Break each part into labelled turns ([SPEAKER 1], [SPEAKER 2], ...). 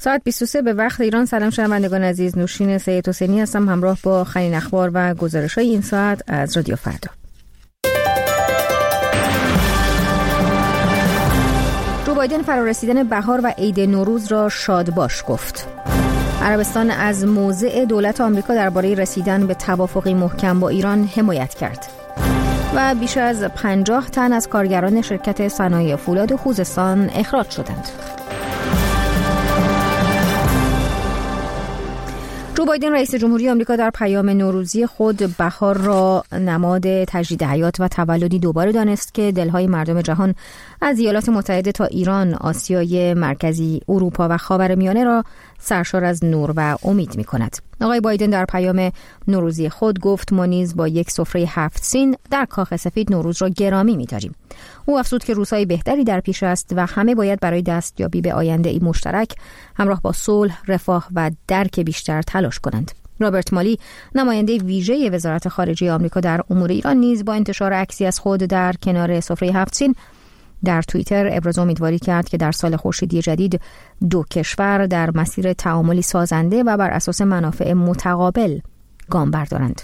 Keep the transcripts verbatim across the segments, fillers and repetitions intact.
[SPEAKER 1] ساعت بیست و سه به وقت ایران. سلام شنوندگان عزیز، نوشین سید حسینی هستم همراه با خنین اخبار و گزارش‌های این ساعت از رادیو فردا. جو بایدن فرارسیدن بهار و عید نوروز را شادباش گفت. عربستان از موضع دولت آمریکا درباره رسیدن به توافقی محکم با ایران حمایت کرد. و بیش از پنجاه تن از کارگران شرکت صنایع فولاد خوزستان اخراج شدند. جو بایدن رئیس جمهوری آمریکا در پیام نوروزی خود بهار را نماد تجدید حیات و تولدی دوباره دانست که دلهای مردم جهان از ایالات متحده تا ایران، آسیای مرکزی، اروپا و خاورمیانه را سرشار از نور و امید می کند. آقای بایدن در پیام نوروزی خود گفت ما نیز با یک سفره هفت سین در کاخ سفید نوروز را گرامی می داریم. او افزود که روزهای بهتری در پیش است و همه باید برای دستیابی به آینده ای مشترک همراه با صلح، رفاه و درک بیشتر تلاش کنند. رابرت مالی، نماینده ویژه وزارت خارجه آمریکا در امور ایران، نیز با انتشار عکسی از خود در کنار سفره هفت سین در توییتر ابراز امیدواری کرد که در سال خورشیدی جدید دو کشور در مسیر تعاملی سازنده و بر اساس منافع متقابل گام بردارند.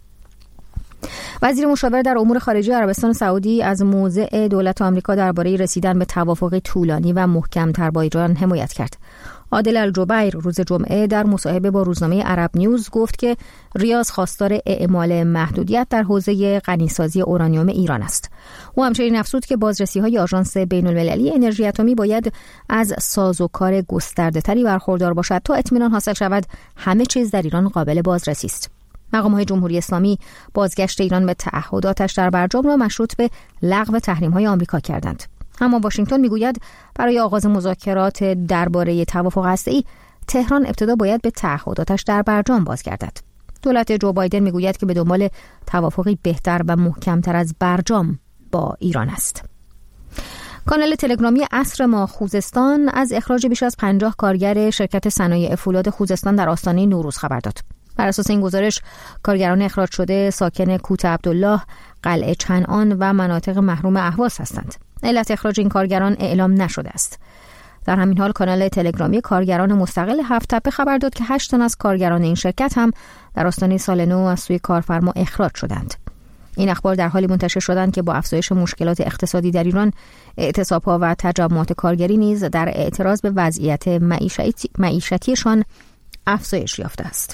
[SPEAKER 1] وزیر مشاور در امور خارجه عربستان سعودی از موضع دولت آمریکا درباره رسیدن به توافقی طولانی و محکم‌تر با ایران حمایت کرد. عادل الجبیر روز جمعه در مصاحبه با روزنامه عرب نیوز گفت که ریاض خواستار اعمال محدودیت در حوزه غنیسازی اورانیوم ایران است. او همچنین افزود که بازرسی‌های آژانس بین‌المللی انرژی اتمی باید از سازوکار گسترده‌تری برخوردار باشد تا اطمینان حاصل شود همه چیز در ایران قابل بازرسی است. مقام‌های جمهوری اسلامی بازگشت ایران به تعهداتش در برجام را مشروط به لغو تحریم‌های آمریکا کردند. اما واشنگتن میگوید برای آغاز مذاکرات درباره توافق هسته‌ای تهران ابتدا باید به تعهداتش در برجام بازگردد. دولت جو بایدن میگوید که به دنبال توافقی بهتر و محکم‌تر از برجام با ایران است. کانال تلگرامی عصر ما خوزستان از اخراج بیش از پنجاه کارگر شرکت صنایع فولاد خوزستان در آستانه نوروز خبر داد. بر اساس این گزارش کارگران اخراج شده ساکن کوت عبدالله، قلعه چنعان و مناطق محروم اهواز هستند. علت اخراج این کارگران اعلام نشده است. در همین حال کانال تلگرامی کارگران مستقل هفت تپه خبر داد که هشت تن از کارگران این شرکت هم در آستانه سال نو از سوی کارفرما اخراج شدند. این اخبار در حالی منتشر شدند که با افزایش مشکلات اقتصادی در ایران، اعتصاب‌ها و تجمعات کارگری نیز در اعتراض به وضعیت معیشتی معیشتیشان افزایش یافته است.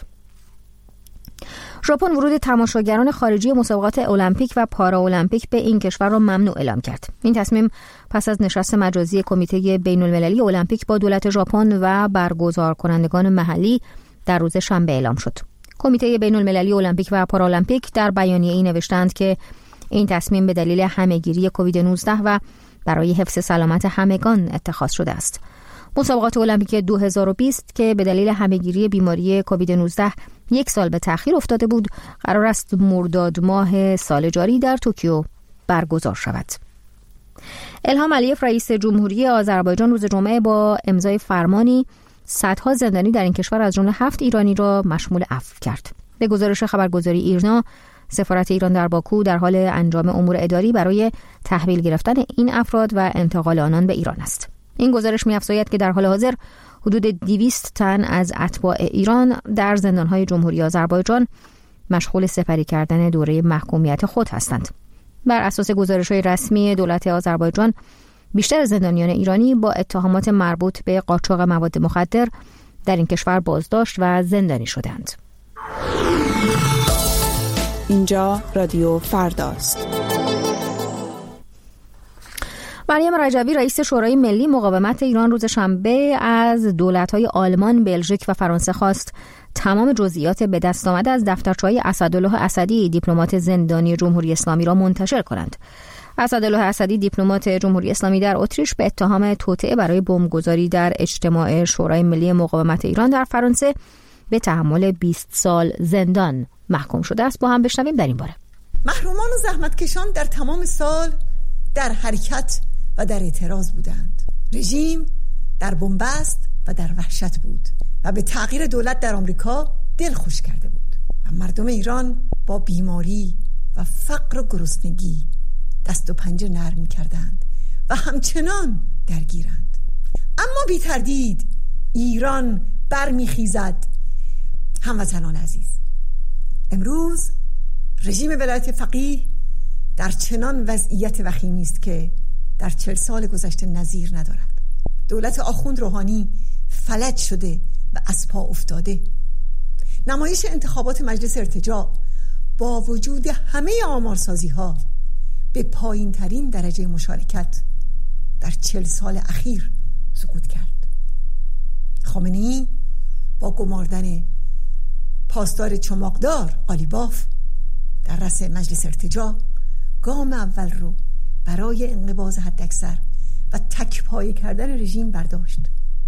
[SPEAKER 1] ژاپن ورود تماشاگران خارجی مسابقات المپیک و پاراالمپیک به این کشور را ممنوع اعلام کرد. این تصمیم پس از نشست مجازی کمیته بین‌المللی المپیک با دولت ژاپن و برگزار کنندگان محلی در روز شنبه اعلام شد. کمیته بین‌المللی المپیک و پاراالمپیک در بیانیه‌ای نوشتند که این تصمیم به دلیل همه‌گیری کووید نوزده و برای حفظ سلامت همگان اتخاذ شده است. مسابقات المپیک دو هزار و بیست که به دلیل همه‌گیری بیماری کووید نوزده یک سال به تأخیر افتاده بود، قرار است مرداد ماه سال جاری در توکیو برگزار شود. الهام علیف رئیس جمهوری آذربایجان روز جمعه با امضای فرمانی صدها زندانی در این کشور از جمله هفت ایرانی را مشمول عفو کرد. به گزارش خبرگزاری ایرنا، سفارت ایران در باکو در حال انجام امور اداری برای تحویل گرفتن این افراد و انتقال آنان به ایران است. این گزارش می‌افزاید که در حال حاضر حدود دویست تن از اتباع ایران در زندان‌های جمهوری آذربایجان مشغول سپری کردن دوره محکومیت خود هستند. بر اساس گزارش‌های رسمی دولت آذربایجان، بیشتر زندانیان ایرانی با اتهامات مربوط به قاچاق مواد مخدر در این کشور بازداشت و زندانی شدند.
[SPEAKER 2] اینجا رادیو فرداست.
[SPEAKER 1] مریم رجوی رئیس شورای ملی مقاومت ایران روز شنبه از دولت‌های آلمان، بلژیک و فرانسه خواست تمام جزئیات به دست آمده از دفترچه‌های اسدالله اسدی، دیپلمات زندانی جمهوری اسلامی را منتشر کنند. اسدالله اسدی، دیپلمات جمهوری اسلامی در اتریش، به اتهام توطئه برای بمبگذاری در اجتماع شورای ملی مقاومت ایران در فرانسه به تحمل بیست سال زندان محکوم شده است. با هم بشنویم در این باره.
[SPEAKER 3] محرومان و زحمتکشان در تمام سال در حرکت و در اعتراض بودند. رژیم در بنبست و در وحشت بود و به تغییر دولت در آمریکا دل خوش کرده بود و مردم ایران با بیماری و فقر و گرسنگی دست و پنجه نرم کردند و همچنان درگیرند. اما بی تردید ایران برمیخیزد. هموطنان عزیز، امروز رژیم ولایت فقیه در چنان وضعیت وخیمی است که در چل سال گذشته نظیر ندارد. دولت آخوند روحانی فلج شده و از پا افتاده. نمایش انتخابات مجلس ارتجاع با وجود همه آمارسازی ها به پایین ترین درجه مشارکت در چل سال اخیر سقوط کرد. خامنه‌ای با گماردن پاسدار چماقدار قالیباف در رأس مجلس ارتجاع گام اول رو برای انقباض حداکثر و تک‌پاره کردن رژیم برداشت.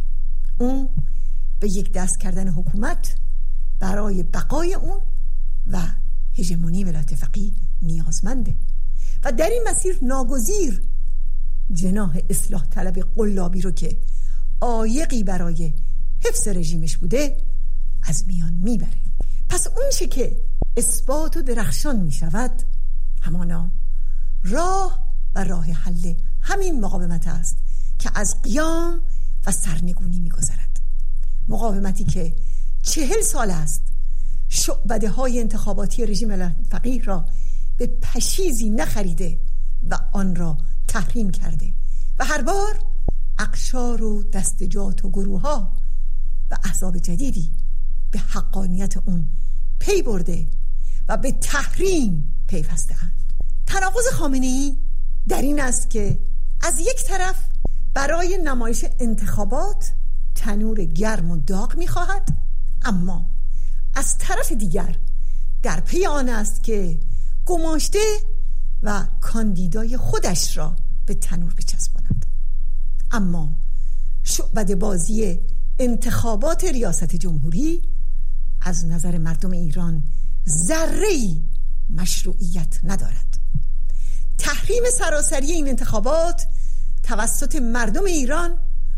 [SPEAKER 3] اون به یک دست کردن حکومت برای بقای اون و هژمونی ولایت فقیه نیازمنده و در این مسیر ناگزیر جناح اصلاح طلب قلابی رو که عایقی برای حفظ رژیمش بوده از میان میبره. پس اون چه که اثبات و درخشان میشود همانا راه و راه حل همین مقاومت است که از قیام و سرنگونی میگذرد. مقاومتی که چهل سال است شعبده های انتخاباتی رژیم فقیه را به پشیزی نخریده و آن را تحریم کرده و هر بار اقشار و دستجات و گروه ها و احزاب جدیدی به حقانیت اون پی برده و به تحریم پیوسته اند. تناقض خامنه‌ای در این است که از یک طرف برای نمایش انتخابات تنور گرم و داغ می‌خواهد، اما از طرف دیگر در پی آن است که گماشته و کاندیدای خودش را به تنور بچسباند. اما شعبده بازی انتخابات ریاست جمهوری از نظر مردم ایران ذره‌ای مشروعیت ندارد. تحریم سراسری این انتخابات توسط مردم ایران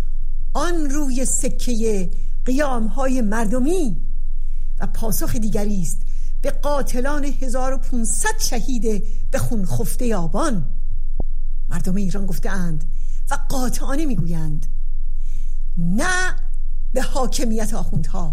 [SPEAKER 3] آن روی سکه قیام‌های مردمی و پاسخ دیگری است به قاتلان هزار و پانصد شهید به خون خفته آبان. مردم ایران گفته‌اند و قاطعانه میگویند نه به حاکمیت آخوندها،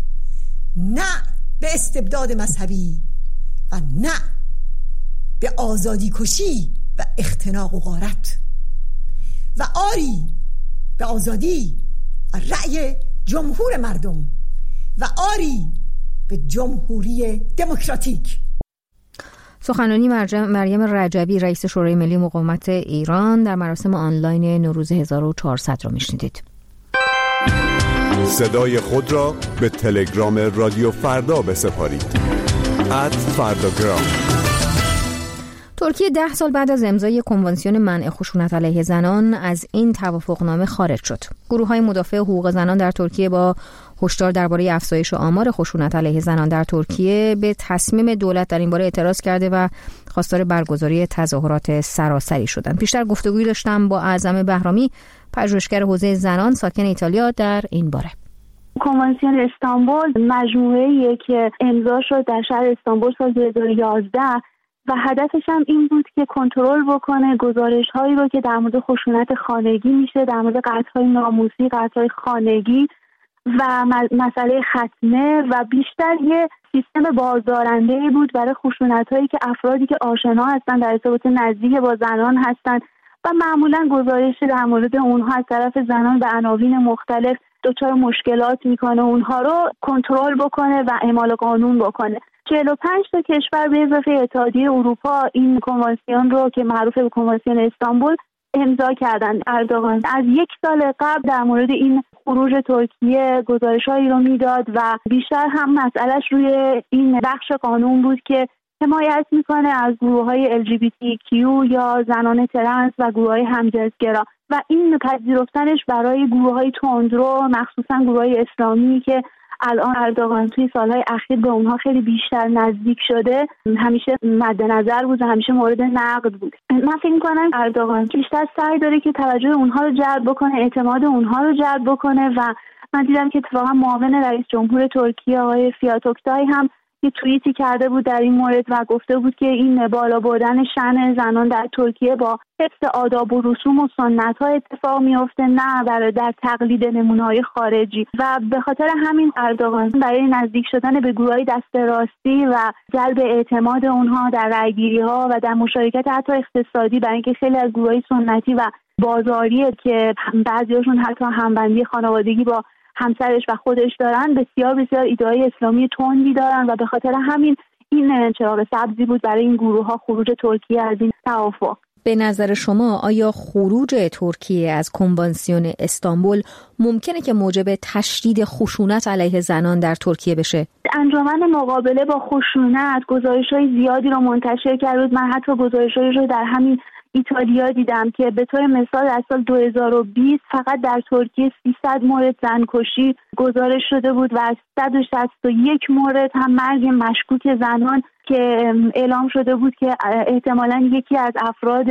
[SPEAKER 3] نه به استبداد مذهبی و نه به آزادی کشی و اختناق و غارت، و آری به آزادی و رأی جمهور مردم و آری به جمهوری دموکراتیک.
[SPEAKER 1] سخنرانی مریم رجبی رئیس شورای ملی مقاومت ایران در مراسم آنلاین نوروز هزار و چهارصد را میشنیدید.
[SPEAKER 4] صدای خود را به تلگرام رادیو فردا بسپارید. ات فرداگرام.
[SPEAKER 1] ترکیه ده سال بعد از امضای کنوانسیون منع خشونت علیه زنان از این توافقنامه خارج شد. گروه‌های مدافع حقوق زنان در ترکیه با هشدار درباره افزایش آمار خشونت علیه زنان در ترکیه به تصمیم دولت در این باره اعتراض کرده و خواستار برگزاری تظاهرات سراسری شدند. بیشتر گفتگویی داشتم با اعظم بهرامی، پژوهشگر حوزه زنان ساکن ایتالیا، در این باره.
[SPEAKER 5] کنوانسیون استانبول مجموعه‌ایه که امضا شد در شهر استانبول سال دو هزار و یازده و هدفش هم این بود که کنترل بکنه گزارش‌هایی رو که در مورد خشونت خانگی میشه، در مورد قتل‌های ناموسی، قتل‌های خانگی و مسئله ختنه، و بیشتر یه سیستم بازدارنده‌ای بود برای خشونت‌هایی که افرادی که آشنا هستن، در ارتباط نزدیک با زنان هستن و معمولاً گزارش در مورد اونها از طرف زنان به عناوین مختلف دچار مشکلات میکنه، اونها رو کنترل بکنه و اعمال قانون بکنه. چهل و پنج تا کشور به اضافه اتحادیه اروپا این کنوانسیون رو که معروف به کنوانسیون استانبول امضا کردند. اردوغان از یک سال قبل در مورد این خروج ترکیه گزارش‌هایی رو میداد و بیشتر هم مسئلهش روی این بخش قانون بود که حمایت میکنه از گروه‌های ال جی بی تی کیو یا زنان ترنس و گروه‌های همجنسگرا، و این پذیرفتنش برای گروه‌های تندرو، مخصوصا گروه‌های اسلامی که الان اردوغان توی سالهای اخیر به اونها خیلی بیشتر نزدیک شده، همیشه مد نظر بود و همیشه مورد نقد بود. من فکر می‌کنم اردوغان بیشتر سعی داره که توجه اونها رو جلب بکنه، اعتماد اونها رو جلب بکنه، و من دیدم که اتفاقا معاون رئیس جمهور ترکیه آقای فیات اوکتای هم یه توییتی کرده بود در این مورد و گفته بود که این بالا بردن شأن زنان در ترکیه با حفظ آداب و رسوم و سنت‌ها اتفاق میفته، نه برای در تقلید نمونه‌های خارجی. و به خاطر همین اردوغان برای نزدیک شدن به گروهای دست راستی و جلب اعتماد اونها در رأی‌گیری‌ها و در مشارکت حتی اقتصادی، برای اینکه خیلی از گروهای سنتی و بازاریه که بعضیاشون حتی همبندی خانوادگی با همسرش و خودش دارن، بسیار بسیار ایده‌های اسلامی تندی دارن و به خاطر همین این چراغ سبزی بود برای این گروه‌ها خروج ترکیه از این توافق.
[SPEAKER 1] به نظر شما آیا خروج ترکیه از کنوانسیون استانبول ممکنه که موجب تشدید خشونت علیه زنان در ترکیه بشه؟
[SPEAKER 5] انجمن مقابله با خشونت گزارش‌های زیادی رو منتشر کرد. من حتی گزارش‌هایی رو در همین ایتالیا دیدم که به طور مثال در سال دو هزار و بیست فقط در ترکیه سیصد مورد زنکشی گزارش شده بود و از صد و شصت و یک مورد هم مرگ مشکوک زنان که اعلام شده بود که احتمالاً یکی از افراد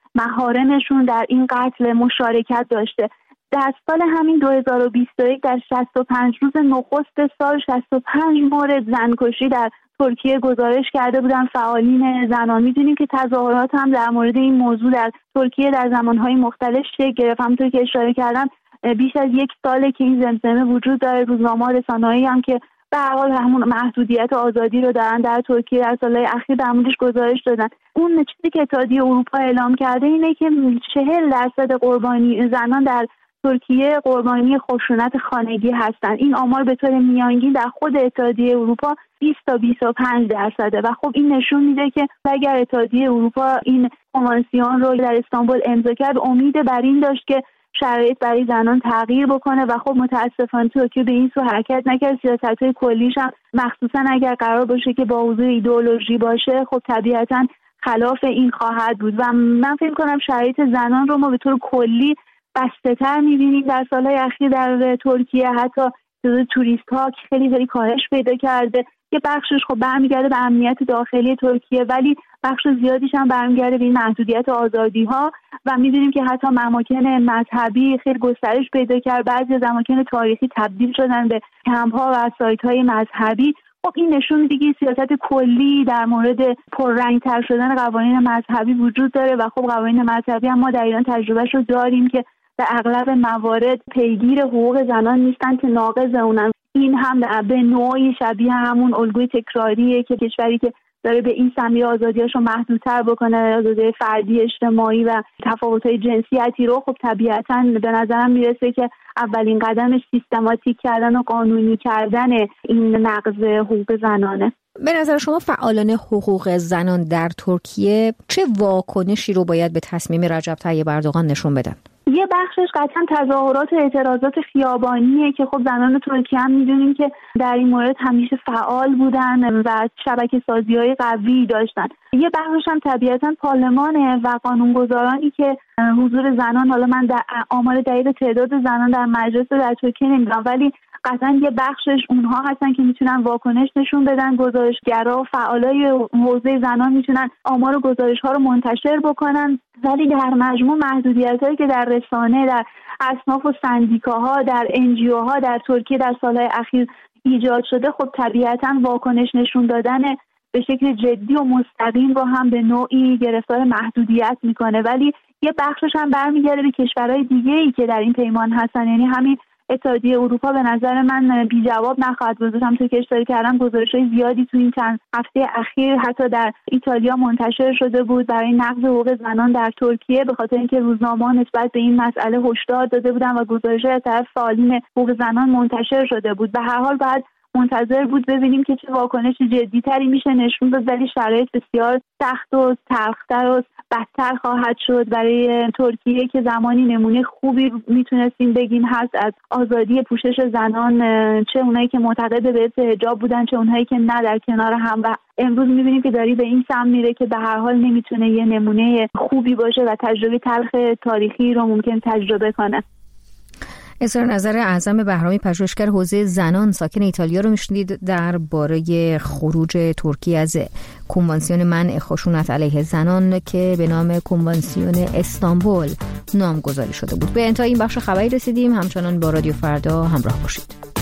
[SPEAKER 5] محارمشون در این قتل مشارکت داشته. در سال همین دو هزار و بیست و یک در شصت و پنج روز نخست سال شصت و پنج مورد زنکشی در ترکیه گزارش کرده بودن فعالین زنان. می‌دونیم که تظاهرات هم در مورد این موضوع در ترکیه در زمانهای مختلف شکل گرفت. همونطور که اشاره کردم بیش از یک ساله که این زمزمه وجود داره. روزنامه‌ها، رسانه‌هایی هم که به هر حال همون محدودیت آزادی رو دارن در ترکیه در سالهای اخیر در موردش گزارش دادن. اون چیزی که اتحادیه اروپا اعلام کرده اینه که چهل درصد قربانی زنان در ترکیه قربانی خشونت خانگی هستند. این آمار به طور میانگین در خود اتحادیه اروپا بیست تا بیست و پنج درصده و خب این نشون میده که اگر اتحادیه اروپا این کنوانسیون رو در استانبول امضا کرد، امید بر این داشت که شرایط برای زنان تغییر بکنه و خب متاسفانه ترکیه به این سو حرکت نکرد. سیاست‌های کلیش هم مخصوصا اگر قرار باشه که با حضور ایدئولوژی باشه، خب طبیعتاً خلاف این خواهد بود و من فکر کنم شرایط زنان رو ما به طور کلی بسته‌تر می‌بینیم در سال‌های اخیر در ترکیه. حتی تعداد توریست‌ها که خیلی خیلی کاهش پیدا کرده. یه بخشش خب برمیگرده به امنیت داخلی ترکیه، ولی بخش زیادیش هم برمیگرده به این محدودیت آزادی‌ها و می‌دونیم که حتی اماکن مذهبی خیلی گسترش پیدا کرد. بعضی از اماکن تاریخی تبدیل شدن به کمپ‌ها و سایت‌های مذهبی. خب این نشون میده که سیاست کلی در مورد پررنگ‌تر شدن قوانین مذهبی وجود داره و خب قوانین مذهبی هم ما در ایران تجربهش رو داریم که در اغلب موارد پیگیر حقوق زنان نیستن که ناقض اونن. این هم به نوعی شبیه همون الگوی تکراریه که کشوری که داره به این سمی آزادیاشو محدودتر بکنه، آزادی فردی، اجتماعی و تفاوت‌های جنسیتی رو، خب طبیعتاً به نظرم میرسه که اولین قدمش سیستماتیک کردن و قانونی کردن این نقض حقوق زنانه.
[SPEAKER 1] به نظر شما فعالان حقوق زنان در ترکیه چه واکنشی رو باید به تصمیم رجب طیب اردوغان نشون بدن؟
[SPEAKER 5] یه بخشش قطعا تظاهرات و اعتراضات خیابانیه که خب زنان ترکیه هم میدونیم که در این مورد همیشه فعال بودن و شبکه سازی های قوی داشتن. یه بخشش هم طبیعتا پارلمانه و قانونگذارانی که حضور زنان، حالا من در آمار دقیق تعداد زنان در مجلس در ترکیه نمیدونم، ولی قطعا یه بخشش اونها هستن که میتونن واکنش نشون بدن. گزارشگرا و فعالای حوزه زنان میتونن آمار و گزارش‌ها رو منتشر بکنن، ولی در مجموع محدودیتایی که در رسانه، در اصناف و سندیکاها، در انجیوها در ترکیه در سالهای اخیر ایجاد شده، خب طبیعتاً واکنش نشون دادن به شکل جدی و مستقیم رو هم به نوعی گرفتار محدودیت میکنه. ولی یه بخشش هم برمیگرده به کشورهای دیگه‌ای که در این پیمان هستن، یعنی همین اتحادیه اروپا به نظر من بی جواب نخواهد گذاشت. همونطور که اشاره کردم گزارش‌های زیادی تو این چند هفته اخیر حتی در ایتالیا منتشر شده بود برای نقض حقوق زنان در ترکیه، به خاطر اینکه روزنامه‌ها نسبت به این مسئله هشدار داده بودن و گزارش‌های از طرف فعالین حقوق زنان منتشر شده بود. به هر حال بعد منتظر بود ببینیم که چه واکنش جدی‌تری میشه نشون داد، ولی شرایط بسیار سخت و تلخ‌تر و بدتر خواهد شد برای ترکیه که زمانی نمونه خوبی میتونستیم بگیم هست از آزادی پوشش زنان، چه اونایی که معتقد به حجاب بودن چه اونایی که نه، در کنار هم. و امروز میبینیم که داری به این سمت میره که به هر حال نمیتونه یه نمونه خوبی باشه و تجربه تلخ تاریخی رو ممکن تجربه کنه.
[SPEAKER 1] اظهار نظر اعظم بهرامی، پژوهشگر حوزه زنان ساکن ایتالیا رو میشنید درباره خروج ترکیه از کنوانسیون منع خشونت علیه زنان که به نام کنوانسیون استانبول نامگذاری شده بود. به انتهای این بخش خبری رسیدیم. همچنان با رادیو فردا همراه باشید.